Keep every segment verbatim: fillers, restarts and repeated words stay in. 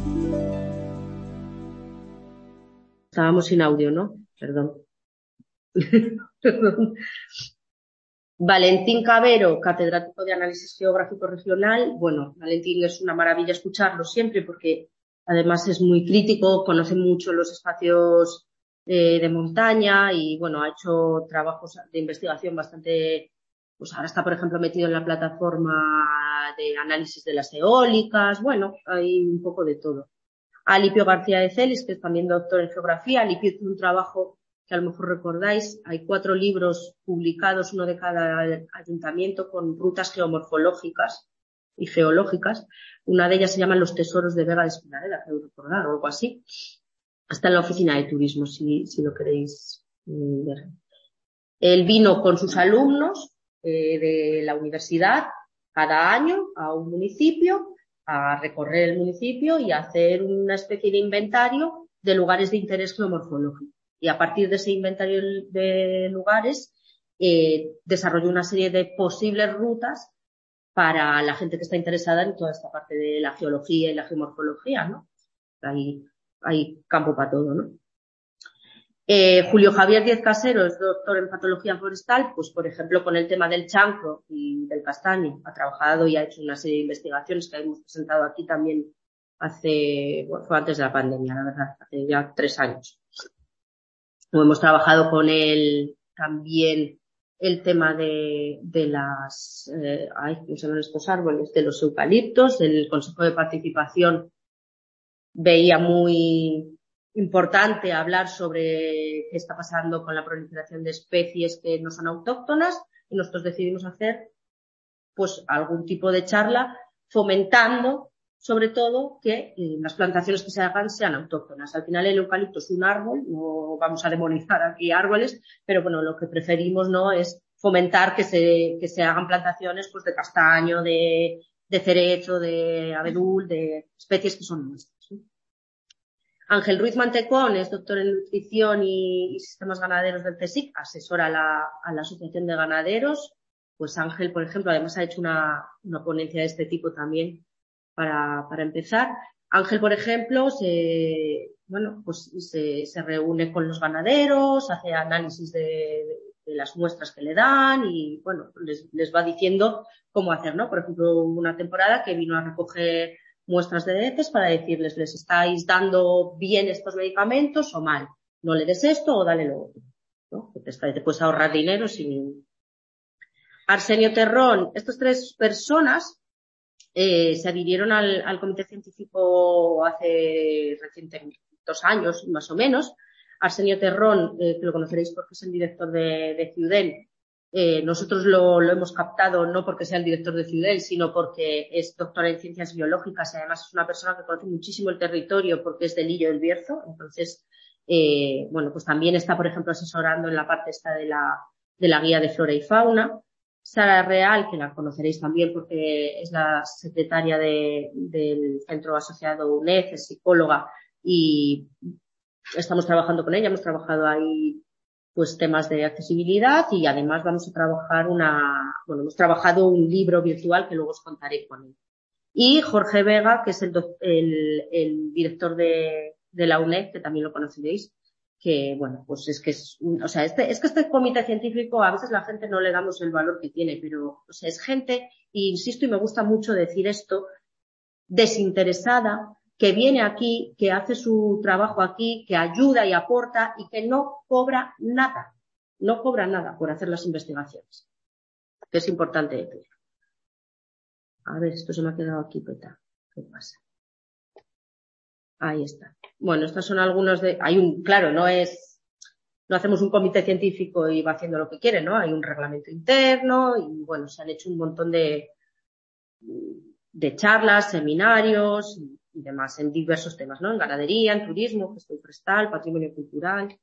Estábamos sin audio, ¿no? Perdón. Perdón. Valentín Cabero, catedrático de Análisis Geográfico Regional. Bueno, Valentín es una maravilla escucharlo siempre porque además es muy crítico, conoce mucho los espacios eh, de montaña y, bueno, ha hecho trabajos de investigación bastante... Pues ahora está, por ejemplo, metido en la plataforma de análisis de las eólicas. Bueno, hay un poco de todo. Alipio García de Celis, que es también doctor en geografía. Alipio hizo un trabajo que a lo mejor recordáis. Hay cuatro libros publicados, uno de cada ayuntamiento, con rutas geomorfológicas y geológicas. Una de ellas se llama Los tesoros de Vega de Espinareda, creo recordar, o algo así. Está en la oficina de turismo, si, si lo queréis ver. Él vino con sus alumnos eh, de la universidad cada año a un municipio a recorrer el municipio y a hacer una especie de inventario de lugares de interés geomorfológico. Y a partir de ese inventario de lugares, eh, desarrolló una serie de posibles rutas para la gente que está interesada en toda esta parte de la geología y la geomorfología, ¿no? Hay, hay campo para todo, ¿no? Eh, Julio Javier Díez Casero es doctor en patología forestal, pues por ejemplo con el tema del chancro y del castaño ha trabajado y ha hecho una serie de investigaciones que hemos presentado aquí también hace, bueno, fue antes de la pandemia, la verdad, hace ya tres años. Hemos trabajado con él también el tema de, de las, eh, ay, ¿cómo se llaman estos árboles? De los eucaliptos. El Consejo de Participación veía muy importante hablar sobre qué está pasando con la proliferación de especies que no son autóctonas y nosotros decidimos hacer pues algún tipo de charla fomentando sobre todo que eh, las plantaciones que se hagan sean autóctonas. Al final el eucalipto es un árbol, no vamos a demonizar aquí árboles, pero bueno, lo que preferimos no es fomentar que se, que se hagan plantaciones pues de castaño, de, de cerezo, de abedul, de especies que son nuestras, ¿sí? Ángel Ruiz Mantecón es doctor en nutrición y, y sistemas ganaderos del CSIC, asesora a la, a la Asociación de Ganaderos. Pues Ángel, por ejemplo, además ha hecho una, una ponencia de este tipo también para, para empezar. Ángel, por ejemplo, se, bueno, pues se, se reúne con los ganaderos, hace análisis de, de, de las muestras que le dan y, bueno, les, les va diciendo cómo hacer, ¿no? Por ejemplo, una temporada que vino a recoger muestras de heces para decirles, ¿les estáis dando bien estos medicamentos o mal? No le des esto o dale lo otro, ¿no? Que te, te puedes ahorrar dinero sin... Arsenio Terrón, estas tres personas eh, se adhirieron al, al comité científico hace recientemente, dos años más o menos. Arsenio Terrón, eh, que lo conoceréis porque es el director de, de Ciudel. Eh, nosotros lo, lo hemos captado no porque sea el director de Ciudel, sino porque es doctora en ciencias biológicas y además es una persona que conoce muchísimo el territorio porque es del Illo del Bierzo. Entonces, eh, bueno, pues también está, por ejemplo, asesorando en la parte esta de la, de la guía de flora y fauna. Sara Real, que la conoceréis también porque es la secretaria de, del Centro Asociado U N E D, es psicóloga y estamos trabajando con ella, hemos trabajado ahí pues temas de accesibilidad y además vamos a trabajar una, bueno, hemos trabajado un libro virtual que luego os contaré con él. Y Jorge Vega, que es el, el, el director de, de la U N E D, que también lo conoceréis, que bueno, pues es que es, o sea, este, es que este comité científico a veces la gente no le damos el valor que tiene, pero, o sea, es gente, y insisto y me gusta mucho decir esto, desinteresada, que viene aquí, que hace su trabajo aquí, que ayuda y aporta y que no cobra nada, no cobra nada por hacer las investigaciones, que es importante decir. A ver, esto se me ha quedado aquí, peta. ¿Qué pasa? Ahí está. Bueno, estos son algunos de... Hay un, claro, no es... No hacemos un comité científico y va haciendo lo que quiere, ¿no? Hay un reglamento interno y, bueno, se han hecho un montón de, de charlas, seminarios y, y demás en diversos temas, ¿no? En ganadería, en turismo, gestión forestal, patrimonio cultural.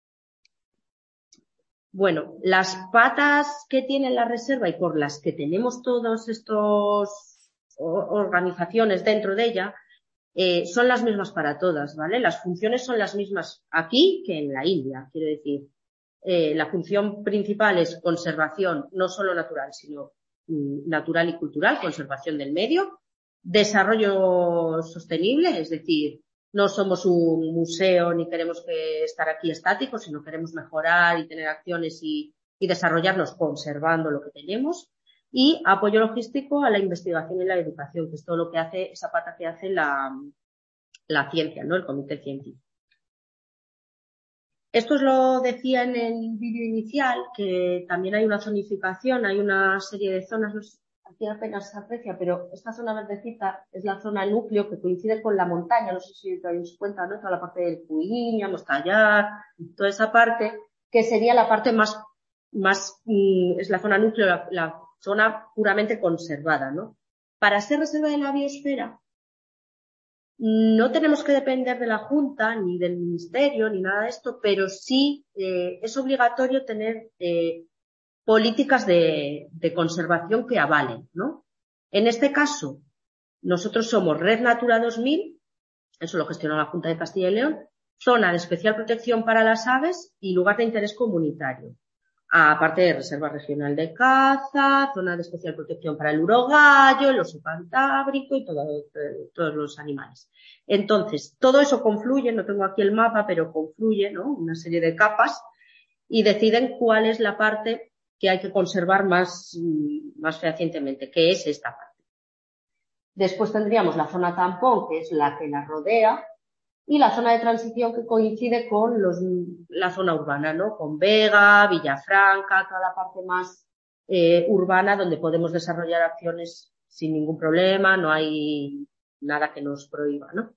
Bueno, las patas que tiene la reserva y por las que tenemos todos estos organizaciones dentro de ella, eh, son las mismas para todas, ¿vale? Las funciones son las mismas aquí que en la India, quiero decir. Eh, la función principal es conservación, no solo natural, sino mm, natural y cultural, conservación del medio, desarrollo sostenible, es decir, no somos un museo ni queremos que estar aquí estáticos, sino queremos mejorar y tener acciones y, y desarrollarnos conservando lo que tenemos. Y apoyo logístico a la investigación y la educación, que es todo lo que hace, esa pata que hace la, la ciencia, ¿no? El comité científico. Esto os lo decía en el vídeo inicial, que también hay una zonificación, hay una serie de zonas, no sé, aquí apenas se aprecia, pero esta zona verdecita es la zona núcleo que coincide con la montaña, no sé si os dais cuenta, ¿no? Toda la parte del Cuiña, Mostallar, toda esa parte, que sería la parte más, más, mmm, es la zona núcleo, la, la zona puramente conservada, ¿no? Para ser reserva de la biosfera, no tenemos que depender de la Junta, ni del Ministerio, ni nada de esto, pero sí eh, es obligatorio tener eh, políticas de, de conservación que avalen, ¿no? En este caso, nosotros somos Red Natura dos mil, eso lo gestiona la Junta de Castilla y León, zona de especial protección para las aves y lugar de interés comunitario. Aparte de reserva regional de caza, zona de especial protección para el urogallo, el oso cantábrico y todo, todos los animales. Entonces, todo eso confluye, no tengo aquí el mapa, pero confluye, ¿no? Una serie de capas y deciden cuál es la parte que hay que conservar más, más fehacientemente, que es esta parte. Después tendríamos la zona tampón, que es la que la rodea, y la zona de transición que coincide con los, la zona urbana, ¿no? Con Vega, Villafranca, toda la parte más eh, urbana donde podemos desarrollar acciones sin ningún problema, no hay nada que nos prohíba, ¿no?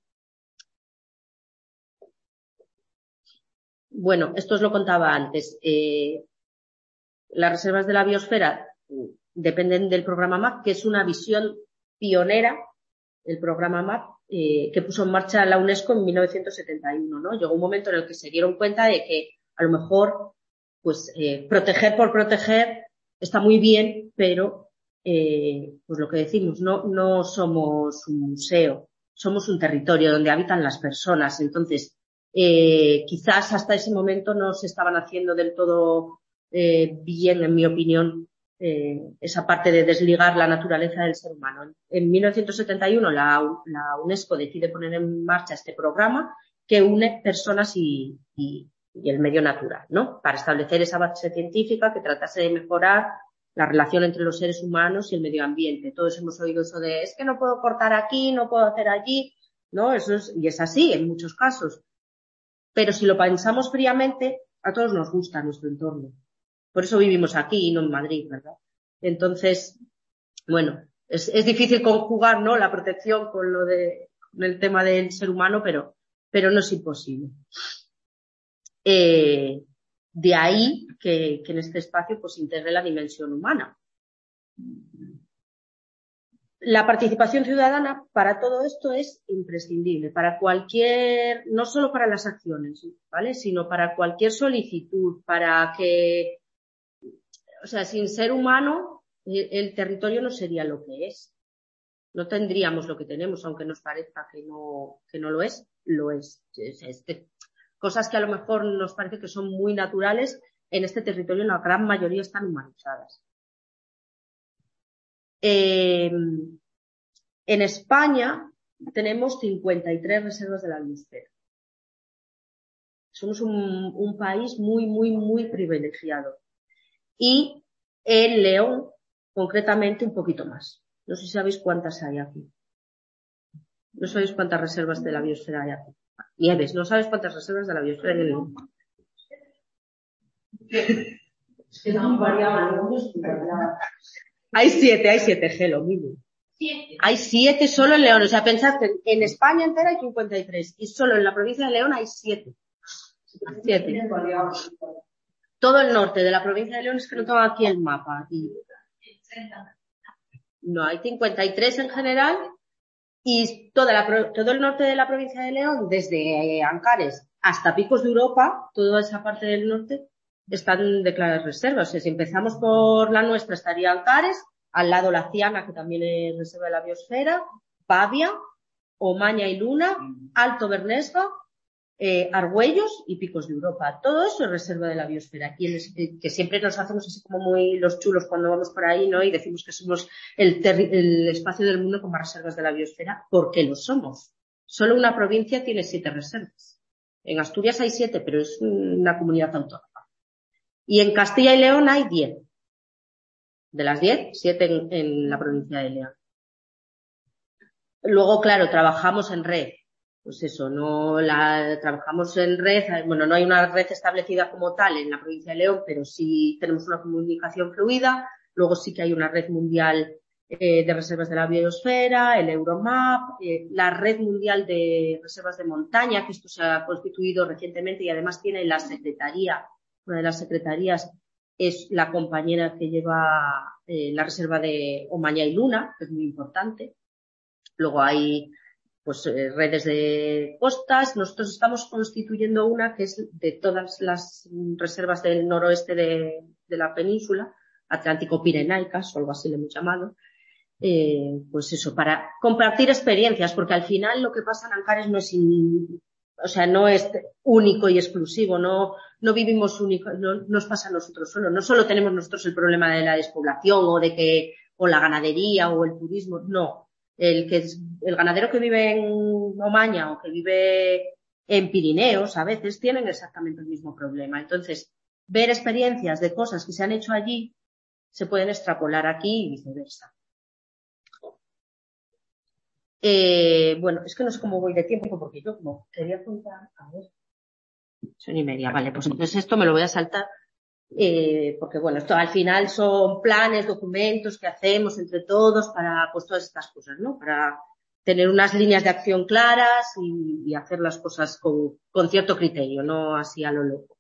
Bueno, esto os lo contaba antes. Eh, las reservas de la biosfera dependen del programa M A P, que es una visión pionera, el programa M A P, eh, que puso en marcha la UNESCO en mil novecientos setenta y uno, ¿no? Llegó un momento en el que se dieron cuenta de que a lo mejor, pues, eh, proteger por proteger está muy bien, pero, eh, pues lo que decimos, no, no somos un museo, somos un territorio donde habitan las personas. Entonces, eh, quizás hasta ese momento no se estaban haciendo del todo eh, bien, en mi opinión, Eh, esa parte de desligar la naturaleza del ser humano. En mil novecientos setenta y uno la, la UNESCO decide poner en marcha este programa que une personas y, y, y el medio natural, ¿no? Para establecer esa base científica que tratase de mejorar la relación entre los seres humanos y el medio ambiente. Todos hemos oído eso de, es que no puedo cortar aquí, no puedo hacer allí, ¿no? Eso es, y es así en muchos casos. Pero si lo pensamos fríamente, a todos nos gusta nuestro entorno. Por eso vivimos aquí y no en Madrid, ¿verdad? Entonces, bueno, es, es difícil conjugar, ¿no? La protección con lo de, con el tema del ser humano, pero, pero no es imposible. Eh, de ahí que, que en este espacio pues integre la dimensión humana. La participación ciudadana para todo esto es imprescindible, para cualquier, no solo para las acciones, ¿vale? Sino para cualquier solicitud, para que, o sea, sin ser humano, el, el territorio no sería lo que es. No tendríamos lo que tenemos, aunque nos parezca que no, que no lo es, lo es. es, es de, cosas que a lo mejor nos parece que son muy naturales, en este territorio la gran mayoría están humanizadas. Eh, en España tenemos cincuenta y tres reservas de la biosfera. Somos un, un país muy, muy, muy privilegiado. Y en León, concretamente, un poquito más. No sé si sabéis cuántas hay aquí. No sabéis cuántas reservas de la biosfera hay aquí. Nieves, no sabes cuántas reservas de la biosfera hay en León. Hay siete, hay siete, Gelo, mínimo. Hay siete solo en León. O sea, pensad que en España entera hay cincuenta y tres y solo en la provincia de León hay siete. Siete. Todo el norte de la provincia de León, es que no tengo aquí el mapa. Y no, hay cincuenta y tres en general y toda la, todo el norte de la provincia de León, desde Ancares hasta Picos de Europa, toda esa parte del norte, están declaradas reservas. O sea, si empezamos por la nuestra, estaría Ancares, al lado la Ciana, que también es reserva de la biosfera, Pavia, Omaña y Luna, Alto Bernesga, eh, Argüellos y Picos de Europa. Todo eso es reserva de la biosfera. Y el, que siempre nos hacemos así como muy los chulos cuando vamos por ahí, ¿no? Y decimos que somos el, el espacio del mundo con más reservas de la biosfera, porque lo somos. Solo una provincia tiene siete reservas. En Asturias hay siete, pero es una comunidad autónoma. Y en Castilla y León hay diez. De las diez, siete en, en la provincia de León. Luego, claro, trabajamos en red. Pues eso, no la trabajamos en red, bueno, no hay una red establecida como tal en la provincia de León, pero sí tenemos una comunicación fluida. Luego sí que hay una red mundial eh, de reservas de la biosfera, el Euromap, eh, la red mundial de reservas de montaña, que esto se ha constituido recientemente y además tiene la secretaría, una de las secretarías es la compañera que lleva eh, la reserva de Omaña y Luna, que es muy importante. Luego hay pues eh, redes de costas. Nosotros estamos constituyendo una que es de todas las reservas del noroeste de, de la península, Atlántico-Pirenaicas, o algo así le hemos llamado. Eh, pues eso, para compartir experiencias, porque al final lo que pasa en Ancares no es, in, o sea, no es único y exclusivo, no, no vivimos único, no nos pasa a nosotros solo. No solo tenemos nosotros el problema de la despoblación o de que, o la ganadería o el turismo, no. El que es, el ganadero que vive en Omaña o que vive en Pirineos a veces tienen exactamente el mismo problema. Entonces, ver experiencias de cosas que se han hecho allí se pueden extrapolar aquí y viceversa. Eh, bueno, es que no sé cómo voy de tiempo porque yo como quería contar, a ver, son y media, vale, pues entonces esto me lo voy a saltar. Eh, porque bueno, esto al final son planes, documentos que hacemos entre todos para pues todas estas cosas, ¿no? Para tener unas líneas de acción claras y, y hacer las cosas con, con cierto criterio, no así a lo loco.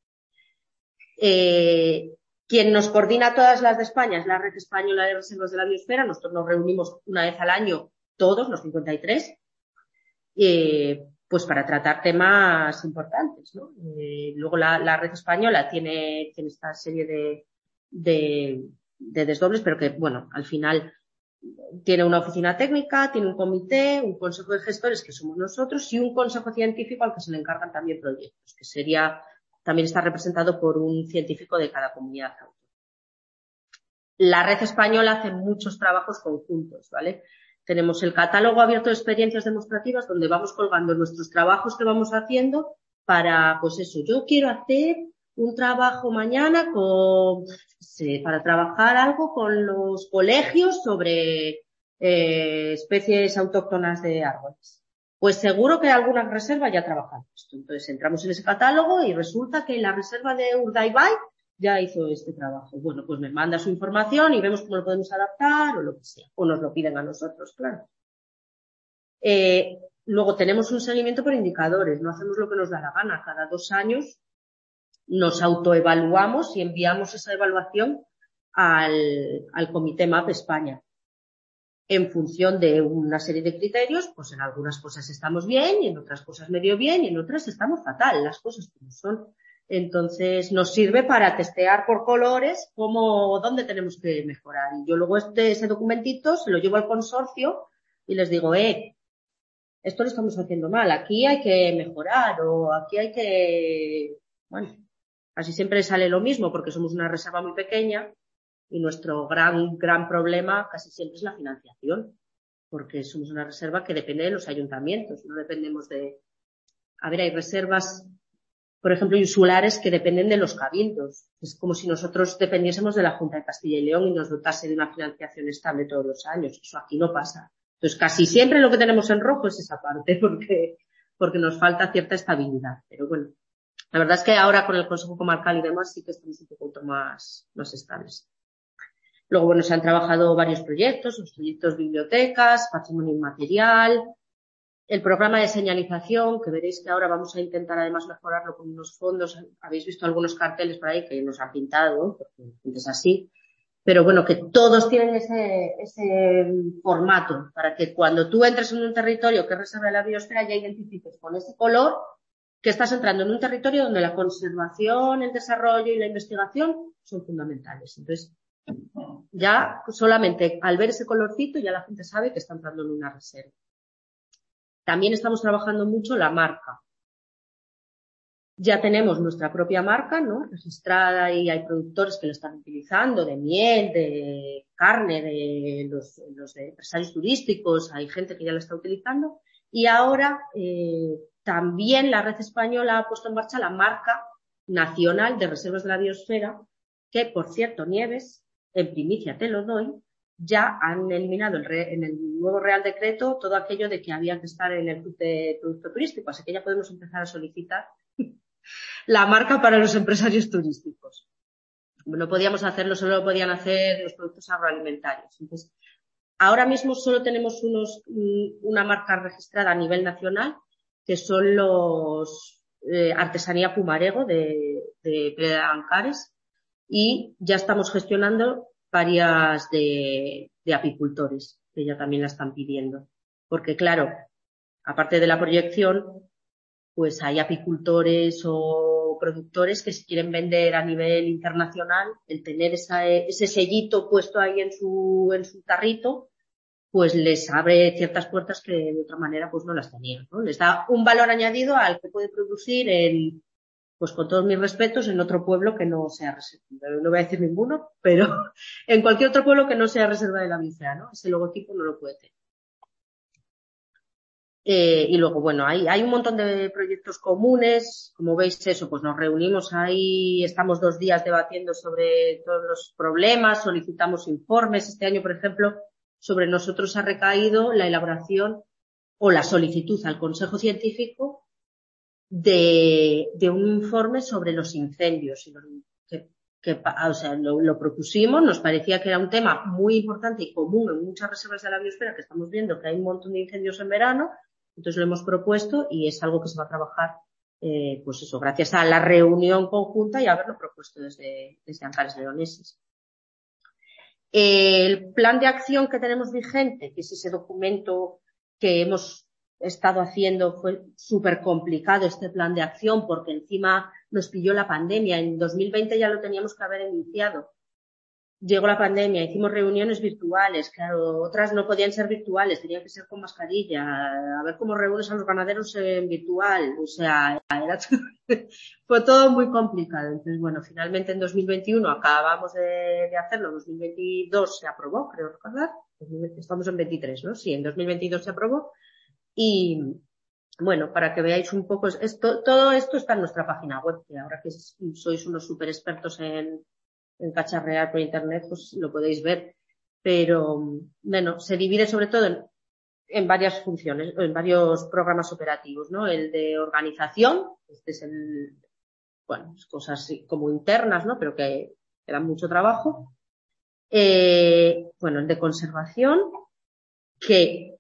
Eh, quien nos coordina todas las de España es la Red Española de Reservas de la Biosfera. Nosotros nos reunimos una vez al año todos, los cincuenta y tres, eh, pues para tratar temas importantes, ¿no? Eh, luego la, la red española tiene, tiene esta serie de, de, de desdobles, pero que, bueno, al final tiene una oficina técnica, tiene un comité, un consejo de gestores, que somos nosotros, y un consejo científico al que se le encargan también proyectos, que sería, también está representado por un científico de cada comunidad autónoma. La red española hace muchos trabajos conjuntos, ¿vale? Tenemos el catálogo abierto de experiencias demostrativas donde vamos colgando nuestros trabajos que vamos haciendo para, pues eso, yo quiero hacer un trabajo mañana con, sí, para trabajar algo con los colegios sobre eh, especies autóctonas de árboles. Pues seguro que alguna reserva ya trabaja esto. Entonces entramos en ese catálogo y resulta que la reserva de Urdaibai ya hizo este trabajo. Bueno, pues me manda su información y vemos cómo lo podemos adaptar o lo que sea. O nos lo piden a nosotros, claro. Eh, luego tenemos un seguimiento por indicadores. No hacemos lo que nos da la gana. Cada dos años nos autoevaluamos y enviamos esa evaluación al, al Comité M A P España. En función de una serie de criterios, pues en algunas cosas estamos bien y en otras cosas medio bien y en otras estamos fatal. Las cosas como son. Entonces nos sirve para testear por colores cómo, dónde tenemos que mejorar. Y yo luego este, ese documentito se lo llevo al consorcio y les digo, eh, esto lo estamos haciendo mal, aquí hay que mejorar o aquí hay que, bueno, casi siempre sale lo mismo porque somos una reserva muy pequeña y nuestro gran, gran problema casi siempre es la financiación, porque somos una reserva que depende de los ayuntamientos, no dependemos de, a ver, hay reservas, por ejemplo, insulares que dependen de los cabildos. Es como si nosotros dependiésemos de la Junta de Castilla y León y nos dotase de una financiación estable todos los años. Eso aquí no pasa. Entonces, casi siempre lo que tenemos en rojo es esa parte, porque, porque nos falta cierta estabilidad. Pero bueno, la verdad es que ahora con el Consejo Comarcal y demás sí que estamos un poco más, más estables. Luego, bueno, se han trabajado varios proyectos, los proyectos bibliotecas, patrimonio inmaterial, el programa de señalización, que veréis que ahora vamos a intentar además mejorarlo con unos fondos. Habéis visto algunos carteles por ahí que nos han pintado, porque es así. Pero bueno, que todos tienen ese, ese formato para que cuando tú entres en un territorio que es reserva de la biosfera ya identifiques con ese color que estás entrando en un territorio donde la conservación, el desarrollo y la investigación son fundamentales. Entonces, ya solamente al ver ese colorcito ya la gente sabe que está entrando en una reserva. También estamos trabajando mucho la marca. Ya tenemos nuestra propia marca, ¿no? Registrada, y hay productores que lo están utilizando, de miel, de carne, de los, los de empresarios turísticos, hay gente que ya lo está utilizando. Y ahora eh, también la red española ha puesto en marcha la marca nacional de reservas de la biosfera, que, por cierto, Nieves, en primicia te lo doy, ya han eliminado el re, en el nuevo Real Decreto todo aquello de que había que estar en el club de producto turístico, así que ya podemos empezar a solicitar la marca para los empresarios turísticos. No podíamos hacerlo, solo lo podían hacer los productos agroalimentarios. Entonces, ahora mismo solo tenemos unos, una marca registrada a nivel nacional, que son los eh, Artesanía Pumarego de, de Pleda de Ancares, y ya estamos gestionando varias de, de apicultores, que ya también la están pidiendo. Porque, claro, aparte de la proyección, pues hay apicultores o productores que si quieren vender a nivel internacional, el tener esa, ese sellito puesto ahí en su, en su tarrito, pues les abre ciertas puertas que de otra manera pues no las tenían, ¿no? Les da un valor añadido al que puede producir en, pues con todos mis respetos, en otro pueblo que no sea reserva. No voy a decir ninguno, pero en cualquier otro pueblo que no sea reserva de la biosfera, ¿no? Ese logotipo no lo puede tener. Eh, y luego, bueno, hay, hay un montón de proyectos comunes. Como veis, eso, pues nos reunimos ahí, estamos dos días debatiendo sobre todos los problemas, solicitamos informes. Este año, por ejemplo, sobre nosotros ha recaído la elaboración o la solicitud al Consejo Científico de, de un informe sobre los incendios. Que, que, o sea, lo, lo propusimos, nos parecía que era un tema muy importante y común en muchas reservas de la biosfera, que estamos viendo que hay un montón de incendios en verano. Entonces lo hemos propuesto y es algo que se va a trabajar, eh, pues eso, gracias a la reunión conjunta y haberlo propuesto desde, desde Ancares Leoneses. El plan de acción que tenemos vigente, que es ese documento que hemos estado haciendo, fue súper complicado este plan de acción porque encima nos pilló la pandemia. En dos mil veinte ya lo teníamos que haber iniciado. Llegó la pandemia, hicimos reuniones virtuales, claro, otras no podían ser virtuales, tenían que ser con mascarilla, a ver cómo reúnes a los ganaderos en virtual, o sea, era todo, fue todo muy complicado. Entonces, bueno, finalmente en dos mil veintiuno acabamos de, de hacerlo, en dos mil veintidós se aprobó, creo recordar, estamos en veintitrés, ¿no? Sí, en dos mil veintidós se aprobó y, bueno, para que veáis un poco, esto, todo esto está en nuestra página web, que ahora que sois unos súper expertos en en cacharrear por internet, pues lo podéis ver. Pero, bueno, se divide sobre todo en, en varias funciones, en varios programas operativos, ¿no? El de organización, este es el, bueno, cosas como internas, ¿no? Pero que, que dan mucho trabajo. Eh, bueno, el de conservación, que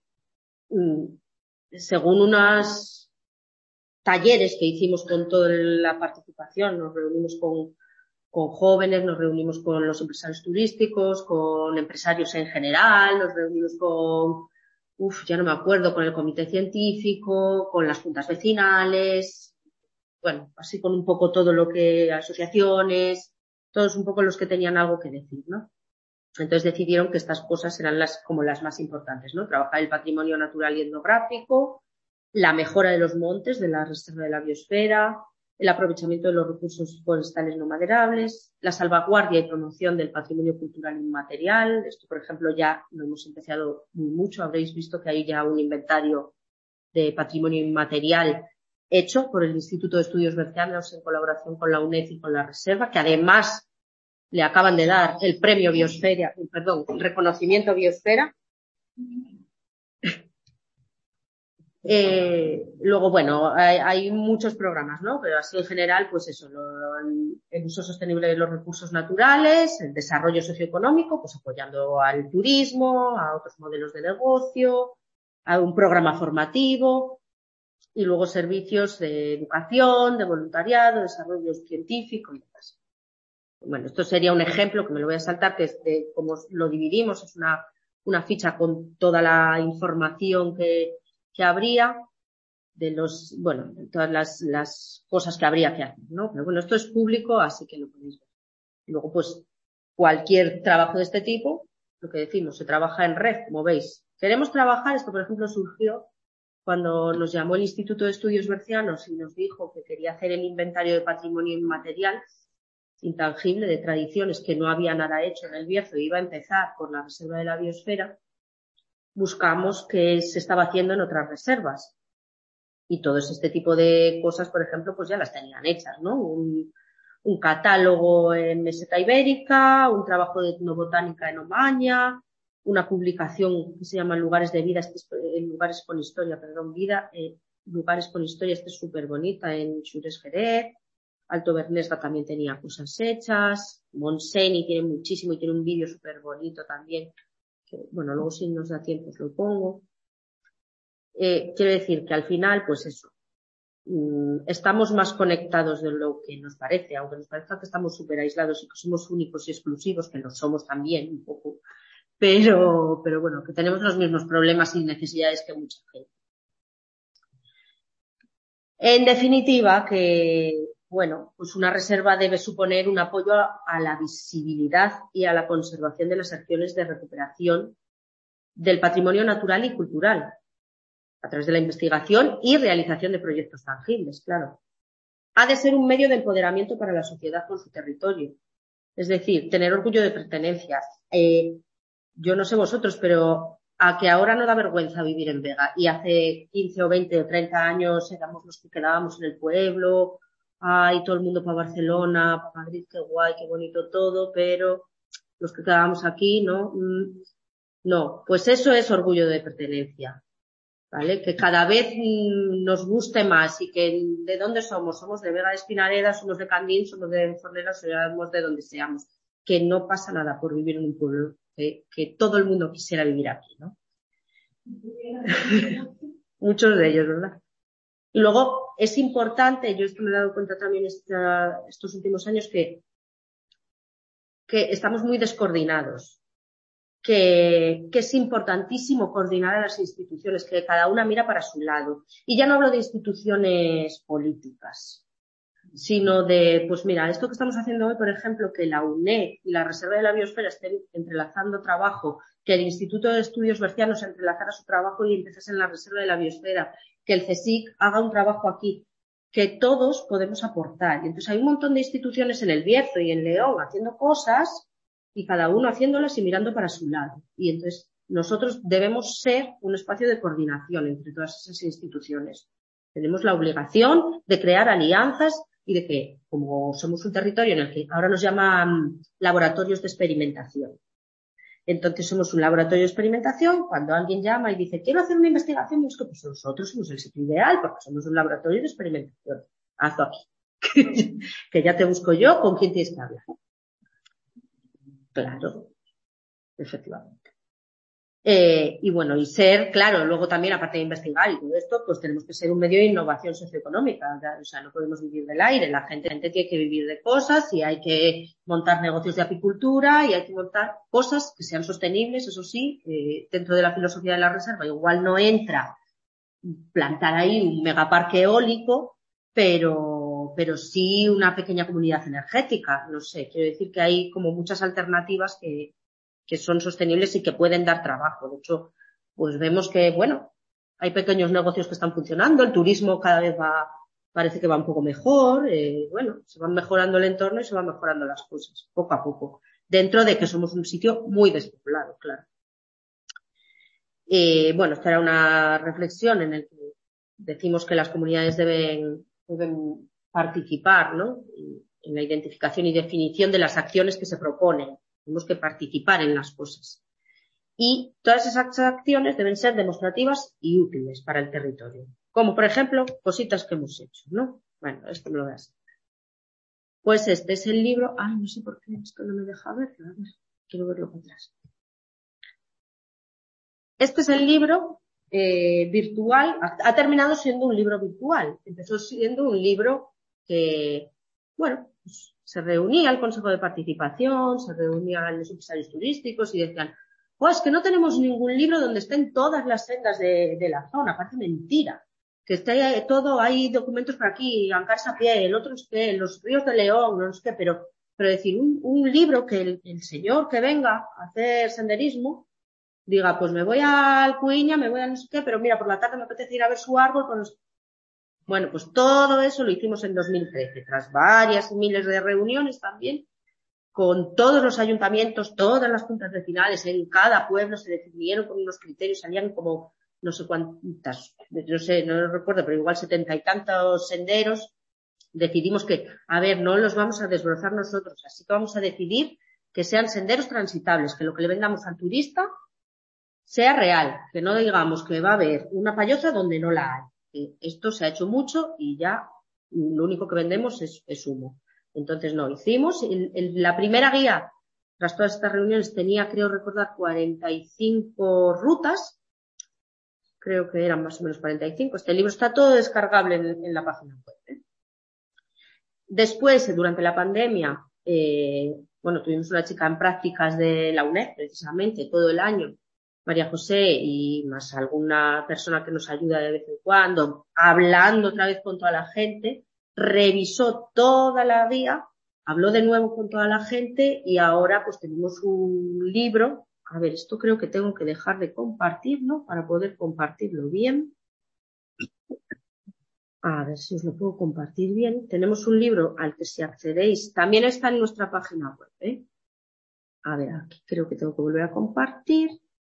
según unos talleres que hicimos con toda la participación, nos reunimos con con jóvenes, nos reunimos con los empresarios turísticos, con empresarios en general, nos reunimos con, uff, ya no me acuerdo, con el comité científico, con las juntas vecinales, bueno, así con un poco todo lo que, asociaciones, todos un poco los que tenían algo que decir, ¿no? Entonces decidieron que estas cosas eran las, como las más importantes, ¿no? Trabajar el patrimonio natural y etnográfico, la mejora de los montes, de la reserva de la biosfera, el aprovechamiento de los recursos forestales no maderables, la salvaguardia y promoción del patrimonio cultural inmaterial. Esto, por ejemplo, ya lo hemos empezado muy mucho. Habréis visto que hay ya un inventario de patrimonio inmaterial hecho por el Instituto de Estudios Bercianos en colaboración con la UNED y con la Reserva, que además le acaban de dar el premio Biosfera, perdón, el reconocimiento Biosfera. Eh, luego, bueno, hay, hay muchos programas, ¿no? Pero así en general, pues eso, lo, el uso sostenible de los recursos naturales, el desarrollo socioeconómico, pues apoyando al turismo, a otros modelos de negocio, a un programa formativo y luego servicios de educación, de voluntariado, desarrollo científico y demás. Bueno, esto sería un ejemplo que me lo voy a saltar, que es de cómo lo dividimos, es una, una ficha con toda la información que que habría de los, bueno, de todas las, las cosas que habría que hacer, ¿no? Pero bueno, esto es público, así que lo podéis ver. Y luego, pues, cualquier trabajo de este tipo, lo que decimos, se trabaja en red, como veis. Queremos trabajar, esto por ejemplo surgió cuando nos llamó el Instituto de Estudios Bercianos y nos dijo que quería hacer el inventario de patrimonio inmaterial, intangible, de tradiciones, que no había nada hecho en el Bierzo y iba a empezar por la reserva de la biosfera, buscamos qué se estaba haciendo en otras reservas. Y todo este tipo de cosas, por ejemplo, pues ya las tenían hechas, ¿no? Un, un catálogo en Meseta Ibérica, un trabajo de etnobotánica en Omaña, una publicación que se llama Lugares de Vida, este es, eh, Lugares con Historia, perdón, Vida, eh, Lugares con Historia, esta es súper bonita, en Xures Jerez. Alto Bernesga también tenía cosas hechas, Monseni tiene muchísimo y tiene un vídeo súper bonito también, que, bueno, luego si nos da tiempo os lo pongo. Eh, quiero decir que al final, pues eso, mmm, estamos más conectados de lo que nos parece, aunque nos parezca que estamos súper aislados y que somos únicos y exclusivos, que lo somos también un poco, pero, pero bueno, que tenemos los mismos problemas y necesidades que mucha gente. En definitiva, que, bueno, pues una reserva debe suponer un apoyo a, a la visibilidad y a la conservación de las acciones de recuperación del patrimonio natural y cultural, a través de la investigación y realización de proyectos tangibles, claro. Ha de ser un medio de empoderamiento para la sociedad con su territorio. Es decir, tener orgullo de pertenencia. Eh, yo no sé vosotros, pero a que ahora no da vergüenza vivir en Vega. Y hace quince o veinte o treinta años éramos los que quedábamos en el pueblo. Ay, todo el mundo para Barcelona, para Madrid, qué guay, qué bonito todo, pero los que quedábamos aquí, ¿no? Mm, no, pues eso es orgullo de pertenencia. ¿Vale? Que cada vez mmm, nos guste más y que de dónde somos, somos de Vega de Espinareda, somos de Candín, somos de Fornera, somos de donde seamos, que no pasa nada por vivir en un pueblo, que, que todo el mundo quisiera vivir aquí, ¿no? Muchos de ellos, ¿verdad? Y luego es importante, yo esto me he dado cuenta también esta, estos últimos años, que, que estamos muy descoordinados. Que, que es importantísimo coordinar a las instituciones, que cada una mira para su lado. Y ya no hablo de instituciones políticas, sino de, pues mira, esto que estamos haciendo hoy, por ejemplo, que la U N E D y la Reserva de la Biosfera estén entrelazando trabajo, que el Instituto de Estudios Bercianos entrelazara su trabajo y empezase en la Reserva de la Biosfera, que el CSIC haga un trabajo aquí, que todos podemos aportar. Y entonces hay un montón de instituciones en el Bierzo y en León haciendo cosas, y cada uno haciéndolas y mirando para su lado. Y entonces nosotros debemos ser un espacio de coordinación entre todas esas instituciones. Tenemos la obligación de crear alianzas y de que, como somos un territorio en el que ahora nos llaman laboratorios de experimentación, entonces somos un laboratorio de experimentación, cuando alguien llama y dice quiero hacer una investigación, es que pues nosotros somos el sitio ideal porque somos un laboratorio de experimentación. Hazlo aquí. Que ya te busco yo con quién tienes que hablar. Claro, efectivamente. Eh, y bueno, y ser, claro, luego también, aparte de investigar y todo esto, pues tenemos que ser un medio de innovación socioeconómica. O sea, no podemos vivir del aire. La gente, la gente tiene que vivir de cosas y hay que montar negocios de apicultura y hay que montar cosas que sean sostenibles, eso sí, eh, dentro de la filosofía de la reserva. Igual no entra plantar ahí un megaparque eólico, pero, pero sí una pequeña comunidad energética. No sé, quiero decir que hay como muchas alternativas que, que son sostenibles y que pueden dar trabajo. De hecho, pues vemos que, bueno, hay pequeños negocios que están funcionando, el turismo cada vez va, parece que va un poco mejor, eh, bueno, se van mejorando el entorno y se van mejorando las cosas, poco a poco, dentro de que somos un sitio muy despoblado, claro. Eh, bueno, esta era una reflexión en la que decimos que las comunidades deben, deben participar, ¿no?, en la identificación y definición de las acciones que se proponen. Tenemos que participar en las cosas. Y todas esas acciones deben ser demostrativas y útiles para el territorio. Como, por ejemplo, cositas que hemos hecho, ¿no? Bueno, esto me lo das. Pues este es el libro. Ay, no sé por qué esto no me deja ver. A ver, quiero verlo por atrás. Este es el libro eh, virtual. Ha, ha terminado siendo un libro virtual. Empezó siendo un libro que, bueno, pues, se reunía el Consejo de Participación, se reunían los empresarios turísticos y decían, pues que no tenemos ningún libro donde estén todas las sendas de, de la zona. Parece mentira. Que esté todo, hay documentos por aquí, Ancarsa a pie, el otro es que, los ríos de León, no sé qué, pero, pero decir, un, un libro que el, el señor que venga a hacer senderismo diga, pues me voy a Alcuiña, me voy a no sé qué, pero mira, por la tarde me apetece ir a ver su árbol con los... Bueno, pues todo eso lo hicimos en dos mil trece, tras varias miles de reuniones también, con todos los ayuntamientos, todas las juntas vecinales, en cada pueblo se definieron con unos criterios, salían como no sé cuántas, no sé, no recuerdo, pero igual setenta y tantos senderos. Decidimos que, a ver, no los vamos a desbrozar nosotros, así que vamos a decidir que sean senderos transitables, que lo que le vendamos al turista sea real, que no digamos que va a haber una payoza donde no la hay. Que esto se ha hecho mucho y ya lo único que vendemos es, es humo. Entonces, no, hicimos, el, el, la primera guía, tras todas estas reuniones, tenía, creo recordar, cuarenta y cinco rutas, creo que eran más o menos cuarenta y cinco. Este libro está todo descargable en, en la página web, ¿eh? Después, durante la pandemia, eh, bueno, tuvimos una chica en prácticas de la U N E D, precisamente, todo el año, María José, y más alguna persona que nos ayuda de vez en cuando, hablando otra vez con toda la gente, revisó toda la guía, habló de nuevo con toda la gente y ahora pues tenemos un libro. A ver, esto creo que tengo que dejar de compartirlo para poder compartirlo bien. A ver si os lo puedo compartir bien. Tenemos un libro al que si accedéis, también está en nuestra página web, ¿eh? A ver, aquí creo que tengo que volver a compartir.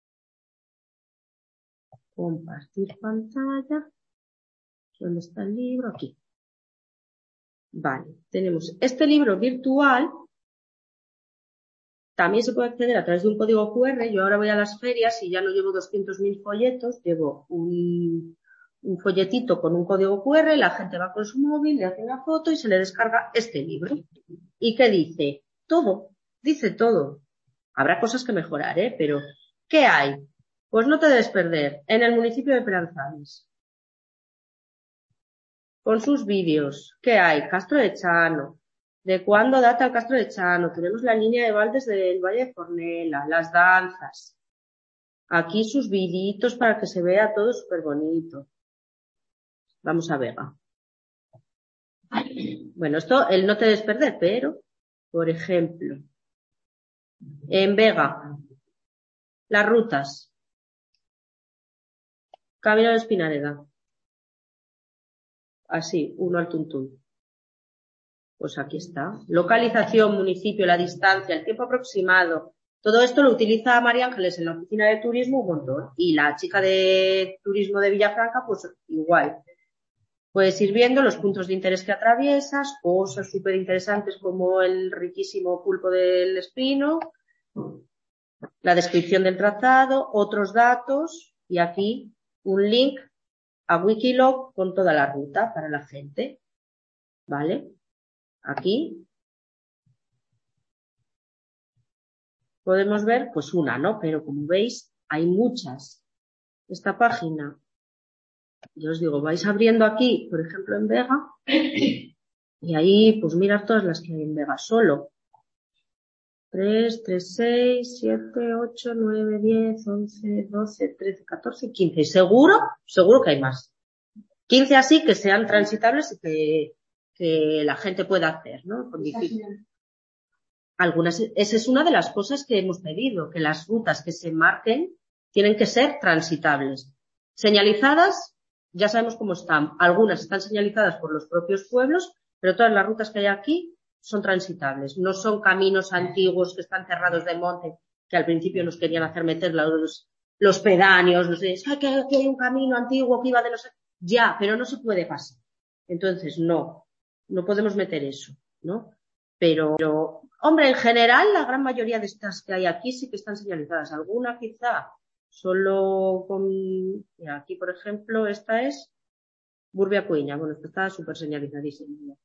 Compartir pantalla. ¿Dónde está el libro? Aquí. Vale, tenemos este libro virtual. También se puede acceder a través de un código cu erre. Yo ahora voy a las ferias y ya no llevo doscientos mil folletos, llevo un, un folletito con un código cu erre, la gente va con su móvil, le hace una foto y se le descarga este libro. ¿Y qué dice? Todo, dice todo. Habrá cosas que mejorar, ¿eh? Pero, ¿qué hay? Pues no te debes perder. En el municipio de Peranzanes, con sus vídeos, ¿qué hay? Castro de Chano. ¿De cuándo data el Castro de Chano? Tenemos la línea de baldes del Valle de Fornela, las danzas. Aquí sus viditos para que se vea todo súper bonito. Vamos a Vega. Bueno, esto, el no te debes perder, pero, por ejemplo, en Vega, las rutas. Camino de Espinareda. Así, uno al tuntún. Pues aquí está. Localización, municipio, la distancia, el tiempo aproximado. Todo esto lo utiliza María Ángeles en la oficina de turismo un montón. Y la chica de turismo de Villafranca, pues igual. Puedes ir viendo los puntos de interés que atraviesas, cosas súper interesantes como el riquísimo pulpo del Espino, la descripción del trazado, otros datos y aquí un link a Wikilog con toda la ruta para la gente. ¿Vale? Aquí podemos ver pues una, ¿no? Pero como veis hay muchas. Esta página, yo os digo, vais abriendo aquí, por ejemplo en Vega, y ahí pues mirad todas las que hay en Vega solo. tres, tres, seis, siete, ocho, nueve, diez, once, doce, trece, catorce, quince. Y seguro, seguro que hay más. quince así que sean transitables y que, que la gente pueda hacer, ¿no? Con difícil. Algunas, esa es una de las cosas que hemos pedido, que las rutas que se marquen tienen que ser transitables. Señalizadas, ya sabemos cómo están. Algunas están señalizadas por los propios pueblos, pero todas las rutas que hay aquí son transitables. No son caminos antiguos que están cerrados de monte, que al principio nos querían hacer meter los, los pedáneos, no sé, ay, que aquí hay un camino antiguo que iba de no sé. Ya, pero no se puede pasar. Entonces, no, no podemos meter eso, ¿no? Pero, pero, hombre, en general, la gran mayoría de estas que hay aquí sí que están señalizadas. Alguna quizá solo con... Mira, aquí, por ejemplo, esta es Burbia Cueña. Bueno, esta está súper señalizadísima.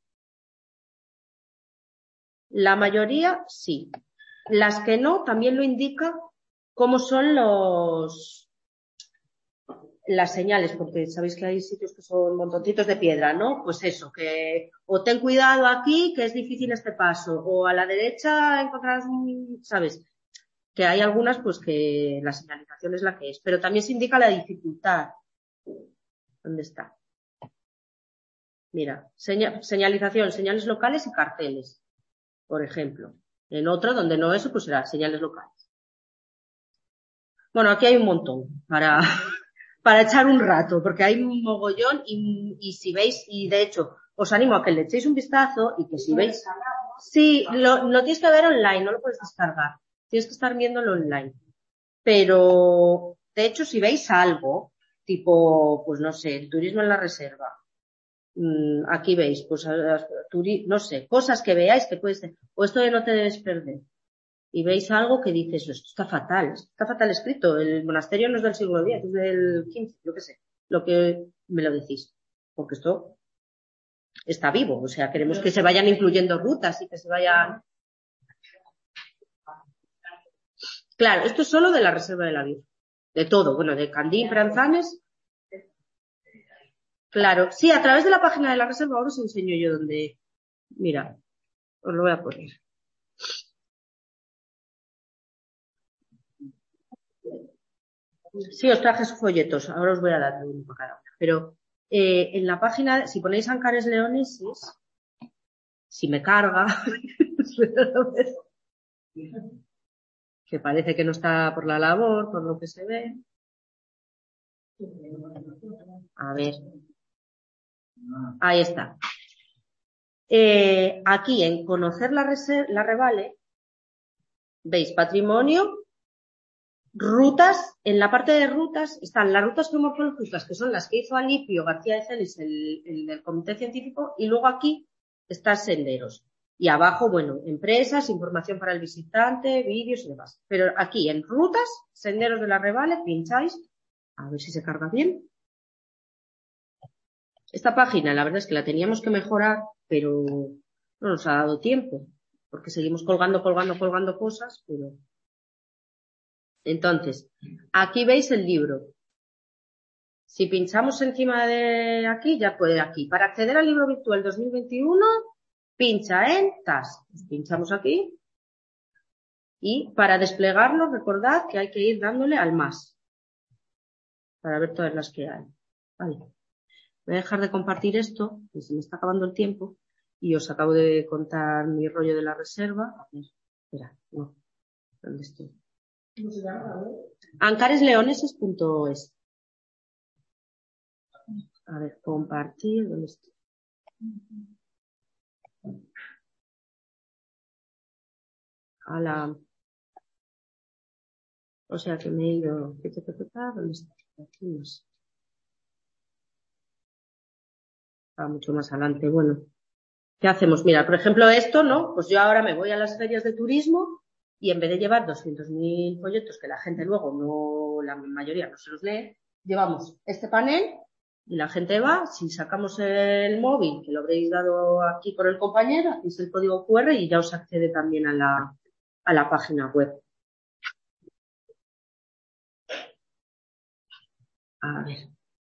La mayoría sí. Las que no, también lo indica cómo son los... las señales, porque sabéis que hay sitios que son montoncitos de piedra, ¿no? Pues eso, que o ten cuidado aquí, que es difícil este paso, o a la derecha encontrarás, ¿sabes? Que hay algunas, pues que la señalización es la que es, pero también se indica la dificultad. ¿Dónde está? Mira, señal, señalización, señales locales y carteles, por ejemplo. En otro, donde no eso, pues será señales locales. Bueno, aquí hay un montón para, para echar un rato, porque hay un mogollón y, y si veis, y de hecho, os animo a que le echéis un vistazo y que si veis, sí, lo, lo tienes que ver online, no lo puedes descargar, tienes que estar viéndolo online. Pero, de hecho, si veis algo, tipo, pues no sé, el turismo en la reserva, mmm, aquí veis, pues, turi no sé, cosas que veáis que puede ser, o esto de no te debes perder, y veis algo que dices, esto está fatal, está fatal escrito, el monasterio no es del siglo diez, es del quince, yo qué sé, lo que me lo decís, porque esto está vivo, o sea, queremos que se vayan incluyendo rutas y que se vayan... Claro, esto es solo de la reserva de la Virgen, de todo, bueno, de Candín, Pranzanes. Claro, sí, a través de la página de la reserva ahora os enseño yo donde... Mira, os lo voy a poner. Sí, os traje folletos, ahora os voy a dar uno para cada una. Pero eh, en la página, si ponéis Ancares Leoneses, si me carga, que parece que no está por la labor, por lo que se ve. A ver. Ahí está. Eh, aquí en conocer la, la Revale, veis patrimonio, rutas. En la parte de rutas están las rutas geomorfológicas, que son las que hizo Alipio García de Celis, el, el del comité científico, y luego aquí están senderos. Y abajo, bueno, empresas, información para el visitante, vídeos y demás. Pero aquí en rutas, senderos de la Revale, pincháis, a ver si se carga bien. Esta página, la verdad es que la teníamos que mejorar, pero no nos ha dado tiempo, porque seguimos colgando, colgando, colgando cosas, pero... Entonces, aquí veis el libro. Si pinchamos encima de aquí, ya puede aquí. Para acceder al libro virtual dos mil veintiuno, pincha en Task. Pinchamos aquí. Y para desplegarlo, recordad que hay que ir dándole al más. Para ver todas las que hay. Vale. Voy a dejar de compartir esto, que se me está acabando el tiempo. Y os acabo de contar mi rollo de la reserva. A ver, espera, no. ¿Dónde estoy? ¿Cómo se llama? ancares leoneses punto es. A ver, compartir, ¿dónde estoy? A la... O sea que me he ido... ¿Dónde está? Aquí no sé. Está mucho más adelante. Bueno, ¿qué hacemos? Mira, por ejemplo, esto, ¿no? Pues yo ahora me voy a las ferias de turismo y en vez de llevar doscientos mil folletos que la gente luego no, la mayoría no se los lee, llevamos este panel y la gente va, si sacamos el móvil, que lo habréis dado aquí por el compañero, hacéis el código cu erre y ya os accede también a la, a la página web. A ver.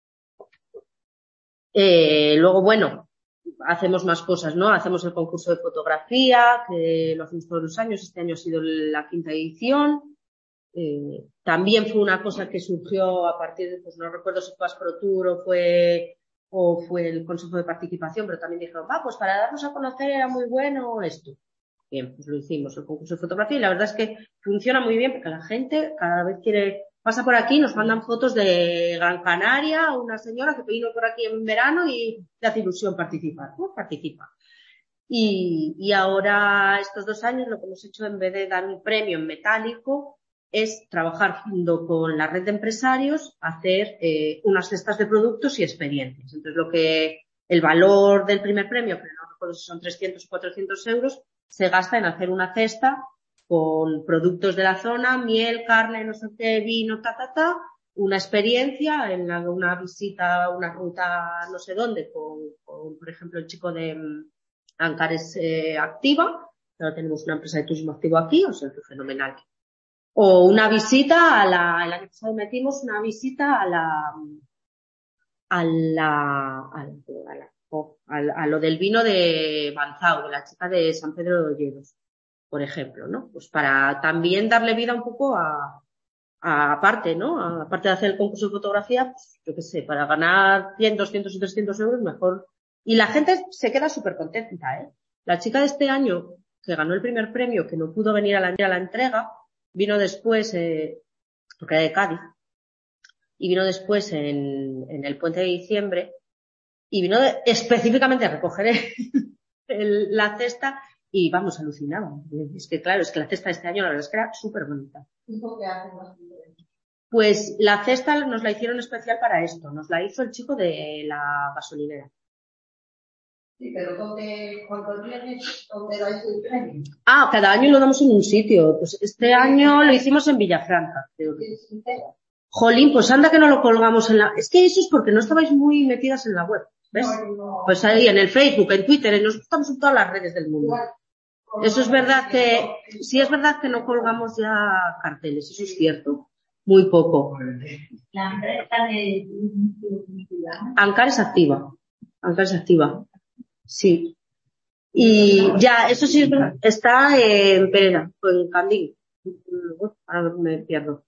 Eh, luego, bueno, hacemos más cosas, ¿no? Hacemos el concurso de fotografía, que lo hacemos todos los años. Este año ha sido la quinta edición. Eh, también fue una cosa que surgió a partir de, pues no recuerdo si fue Asprotur o fue, o fue el Consejo de Participación, pero también dijeron, va, pues para darnos a conocer era muy bueno esto. Bien, pues lo hicimos, el concurso de fotografía, y la verdad es que funciona muy bien porque la gente cada vez quiere, pasa por aquí, nos mandan fotos de Gran Canaria, una señora que vino por aquí en verano y le hace ilusión participar, pues participa. Y, y ahora, estos dos años, lo que hemos hecho, en vez de dar un premio en metálico, es trabajar junto con la red de empresarios, hacer eh, unas cestas de productos y experiencias. Entonces, lo que el valor del primer premio, que no recuerdo si son trescientos o cuatrocientos euros, se gasta en hacer una cesta con productos de la zona, miel, carne, no sé qué, vino, ta, ta, ta, una experiencia, en la, una visita, una ruta no sé dónde, con, con por ejemplo, el chico de Ancares eh, Activa, ahora tenemos una empresa de turismo activo aquí, o sea, que fenomenal. O una visita a la, el año pasado metimos una visita a la, a la, a, la, a, la, oh, a, la, a lo del vino de Banzao, de la chica de San Pedro de Olleros, por ejemplo, ¿no? Pues para también darle vida un poco a, a aparte, ¿no? A, aparte de hacer el concurso de fotografía, pues yo qué sé, para ganar cien, doscientos y trescientos euros mejor. Y la gente se queda súper contenta, ¿eh? La chica de este año, que ganó el primer premio, que no pudo venir a la, a la entrega, vino después, eh, porque era de Cádiz, y vino después en, en el puente de diciembre, y vino de, específicamente a recoger el, el, la cesta, y vamos, alucinaba. Es que claro, es que la cesta de este año la verdad es que era súper bonita. Pues la cesta nos la hicieron especial para esto, nos la hizo el chico de la gasolinera. Sí, pero ¿dónde, cuando vienes, dónde dais el premio? Ah, cada año lo damos en un sitio. Pues este año lo hicimos en Villafranca. Jolín, pues anda que no lo colgamos en la... Es que eso es porque no estabais muy metidas en la web, ¿ves? No, no. Pues ahí en el Facebook, en Twitter, nos estamos en todas las redes del mundo. Eso es verdad que... Sí es verdad que no colgamos ya carteles, eso es cierto. Muy poco. La empresa de... Ancar es activa. Ancar es activa. Sí. Y ya, eso sí está en Pereda, en Candín. Ahora me pierdo.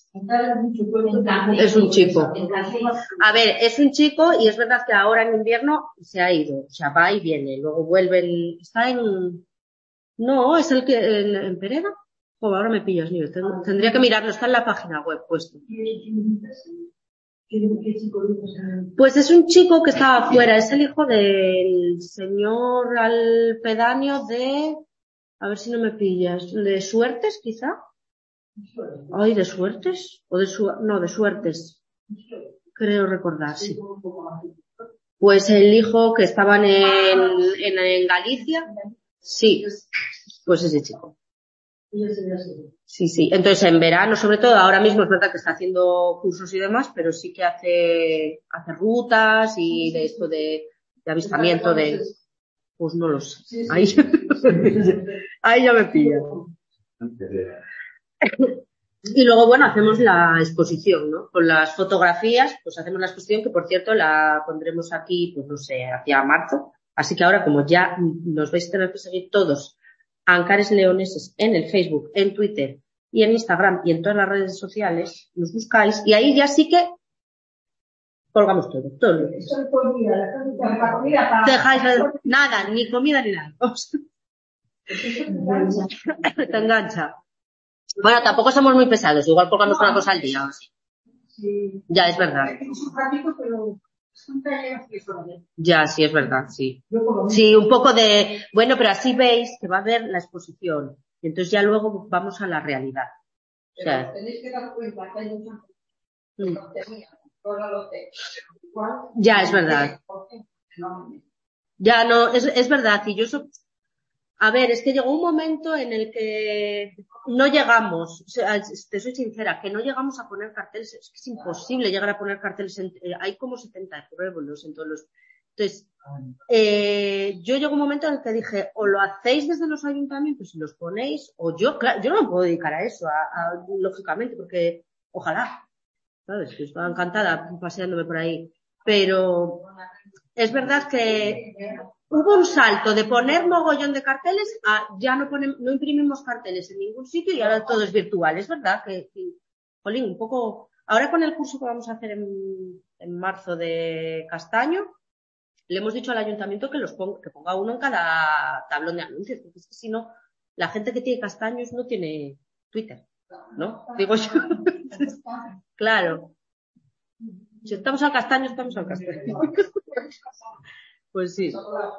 Es un chico. A ver, es un chico y es verdad que ahora en invierno se ha ido. O sea, va y viene. Luego vuelven. Está en... No, es el que... En, en Pereda. Oh, ahora me pillas, niño. Tendría que mirarlo. Está en la página web puesto. Pues es un chico que estaba afuera. Es el hijo del señor Alpedáneo de... A ver si no me pillas. ¿De Suertes, quizá? Ay, ¿de Suertes? ¿O de su... No, de Suertes. Creo recordar, sí. Pues el hijo que estaban en, en, en Galicia. Sí. Pues ese chico. Sí, sí. Entonces en verano, sobre todo, ahora mismo es verdad que está haciendo cursos y demás, pero sí que hace, hace rutas y de esto de, de avistamiento de... Pues no lo sé. Ahí, ahí ya me pilla. Y luego, bueno, hacemos la exposición, ¿no? Con las fotografías, pues hacemos la exposición que, por cierto, la pondremos aquí, pues no sé, hacia marzo. Así que ahora, como ya nos vais a tener que seguir todos Ancares Leoneses en el Facebook, en Twitter y en Instagram y en todas las redes sociales, nos buscáis y ahí ya sí que colgamos todo, todo lo que es. Dejáis nada, ni comida ni nada. Te engancha. Bueno, tampoco somos muy pesados, igual colgamos una cosa al día o así. Ya, es verdad. Ya, sí, es verdad, sí. Sí, un poco de... Bueno, pero así veis que va a haber la exposición. Y entonces ya luego vamos a la realidad. O sea, tenéis que dar cuenta que hay mucha mm. igual. Ya, es verdad. Ya, no, es, es verdad. Y yo so... A ver, es que llegó un momento en el que no llegamos, o sea, te soy sincera, que no llegamos a poner carteles, es que es imposible llegar a poner carteles, en, eh, hay como setenta pueblos en todos los... Entonces, eh, yo llegó un momento en el que dije, o lo hacéis desde los ayuntamientos y los ponéis, o yo, claro, yo no me puedo dedicar a eso, a, a, lógicamente, porque ojalá, ¿sabes? Yo estaba encantada paseándome por ahí, pero es verdad que hubo un salto de poner mogollón de carteles a ya no ponen, no imprimimos carteles en ningún sitio y ahora todo es virtual. Es verdad que, que jolín, un poco, ahora con el curso que vamos a hacer en, en marzo de Castaño, le hemos dicho al ayuntamiento que los ponga, que ponga uno en cada tablón de anuncios, porque es que si no, la gente que tiene castaños no tiene Twitter, ¿no? Digo yo. Claro. Si estamos al castaño, estamos al castaño. Pues sí.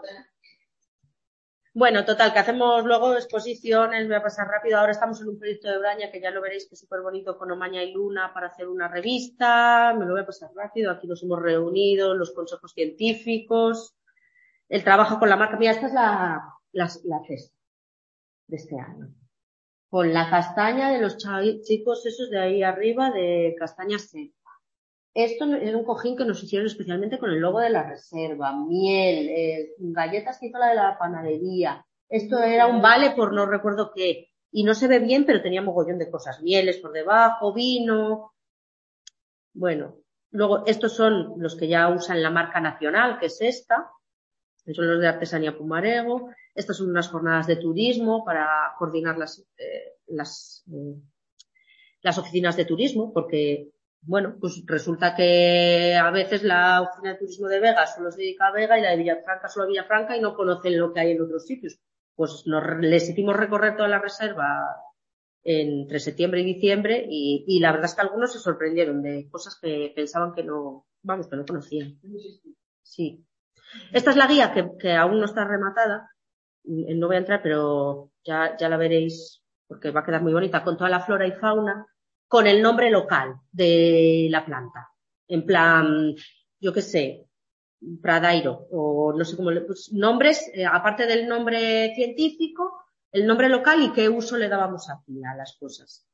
Bueno, total, que hacemos luego exposiciones, voy a pasar rápido. Ahora estamos en un proyecto de Braña que ya lo veréis que es súper bonito con Omaña y Luna para hacer una revista. Me lo voy a pasar rápido. Aquí nos hemos reunido, los consejos científicos, el trabajo con la marca. Mira, esta es la, la, la cesta de este año. Con la castaña de los chicos esos de ahí arriba de castaña seca. Esto era un cojín que nos hicieron especialmente con el logo de la reserva, miel, eh, galletas que hizo la de la panadería. Esto era un vale por no recuerdo qué. Y no se ve bien, pero tenía mogollón de cosas. Mieles por debajo, vino. Bueno, luego estos son los que ya usan la marca nacional, que es esta. Son los de Artesanía Pumarego. Estas son unas jornadas de turismo para coordinar las, eh, las, eh, las oficinas de turismo, porque bueno, pues resulta que a veces la oficina de turismo de Vega solo se dedica a Vega y la de Villafranca solo a Villafranca y no conocen lo que hay en otros sitios. Pues nos, les hicimos recorrer toda la reserva entre septiembre y diciembre, y, y la verdad es que algunos se sorprendieron de cosas que pensaban que no, vamos, que no conocían. Sí. Esta es la guía que, que aún no está rematada, no voy a entrar, pero ya, ya la veréis porque va a quedar muy bonita, con toda la flora y fauna, con el nombre local de la planta. En plan, yo qué sé, Pradairo, o no sé cómo le, pues, nombres, eh, aparte del nombre científico, el nombre local y qué uso le dábamos aquí a las cosas.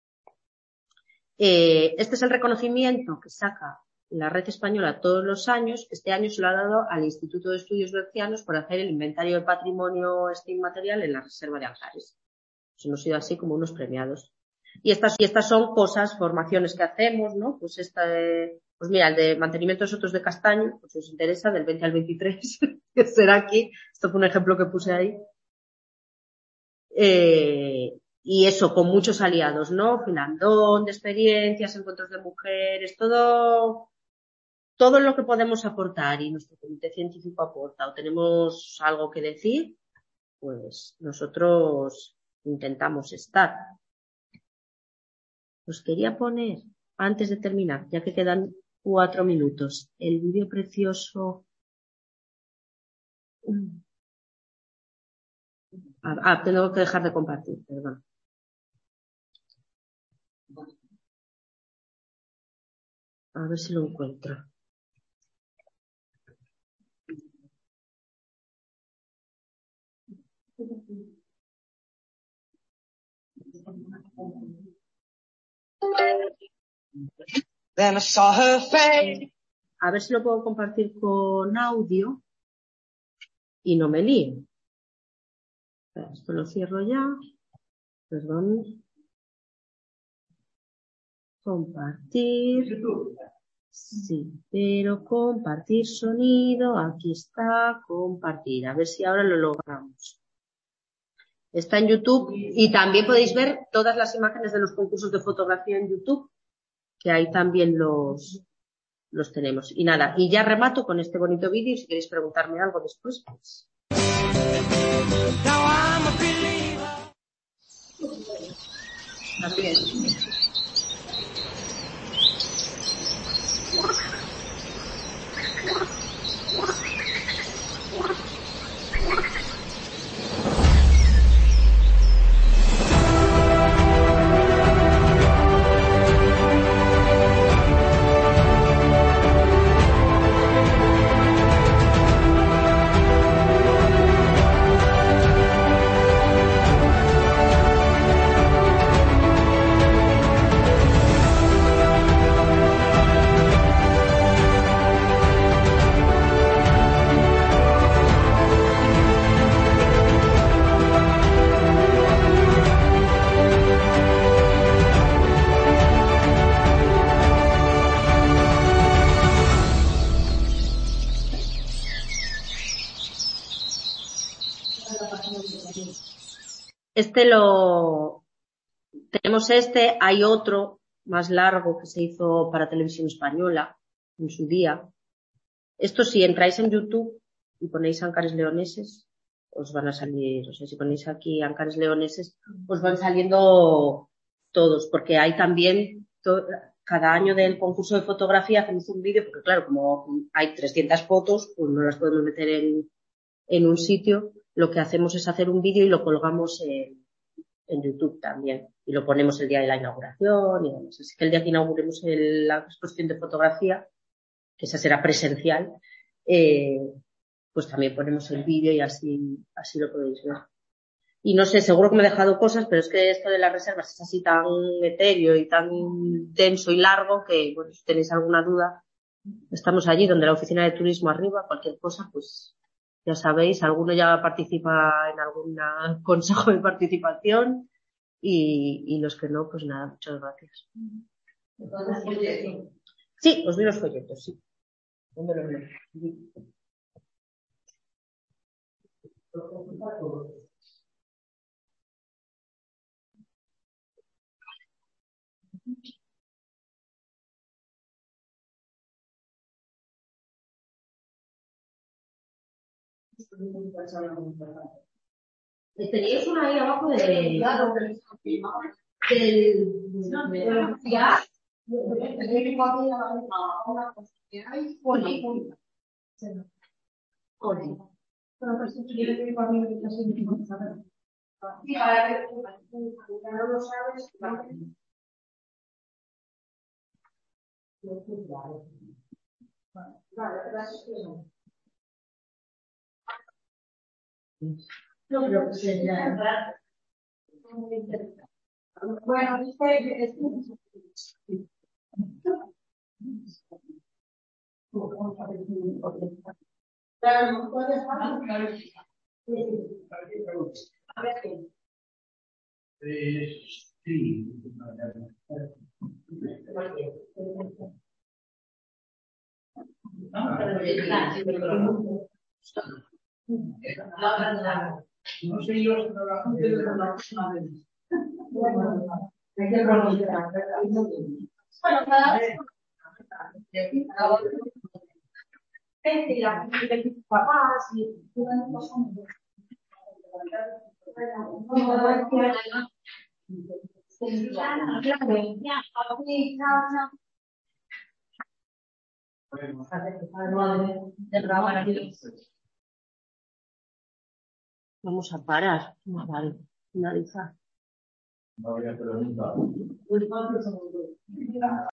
Eh, este es el reconocimiento que saca la Red Española todos los años. Este año se lo ha dado al Instituto de Estudios Bercianos por hacer el inventario del patrimonio este inmaterial en la Reserva de Ancares. Pues hemos sido así como unos premiados. Y estas, y estas son cosas, formaciones que hacemos, ¿no? Pues esta de, pues mira, el de mantenimiento de sotos de castaño, pues si os interesa, del veinte al veintitrés, que será aquí. Esto fue un ejemplo que puse ahí. Eh, y eso, con muchos aliados, ¿no? Finlandón, de experiencias, encuentros de mujeres, todo, todo lo que podemos aportar y nuestro comité científico aporta o tenemos algo que decir, pues nosotros intentamos estar. Os quería poner, antes de terminar, ya que quedan cuatro minutos, el vídeo precioso. Ah, tengo que dejar de compartir, perdón. A ver si lo encuentro. Then I saw her face. A ver si lo puedo compartir con audio y no me lío. Esto lo cierro ya. Perdón. Compartir. Sí, pero compartir sonido. Aquí está, compartir. A ver si ahora lo logramos. Está en YouTube y también podéis ver todas las imágenes de los concursos de fotografía en YouTube, que ahí también los, los tenemos. Y nada, y ya remato con este bonito vídeo. Si queréis preguntarme algo después, pues. También. Este lo tenemos este, hay otro más largo que se hizo para Televisión Española en su día. Esto si entráis en YouTube y ponéis Ancares Leoneses, os van a salir, o sea, si ponéis aquí Ancares Leoneses, os van saliendo todos, porque hay también to, cada año del concurso de fotografía hacemos un vídeo, porque claro, como hay trescientas fotos, pues no las podemos meter en, en un sitio. Lo que hacemos es hacer un vídeo y lo colgamos en, en YouTube también. Y lo ponemos el día de la inauguración y demás. Así que el día que inauguremos el, la exposición de fotografía, que esa será presencial, eh, pues también ponemos el vídeo y así, así lo podéis ver. Y no sé, seguro que me he dejado cosas, pero es que esto de las reservas es así tan etéreo y tan denso y largo que, bueno, si tenéis alguna duda, estamos allí donde la oficina de turismo arriba, cualquier cosa, pues ya sabéis, alguno ya participa en algún consejo de participación y, y los que no, pues nada, muchas gracias. Sí, os doy los folletos, sí. ¿Dónde los leo? Teníais una ahí abajo de... del, No, de- pero ya. El una cosa que hay. Poli. Poli. Pero pues si quieres que para mí no sé ni cómo saber. Sí, para que no lo sabes, vale. Vale, gracias. No creo que sea. Bueno, este es claro, no puedes hablar. A ver qué. Sí. No sé yo si Bueno, hay que pronunciar. Bueno, cada vez. Y la gente de papás y una cosa muy Vamos a parar. Ah, vale, finalizar. no había preguntado.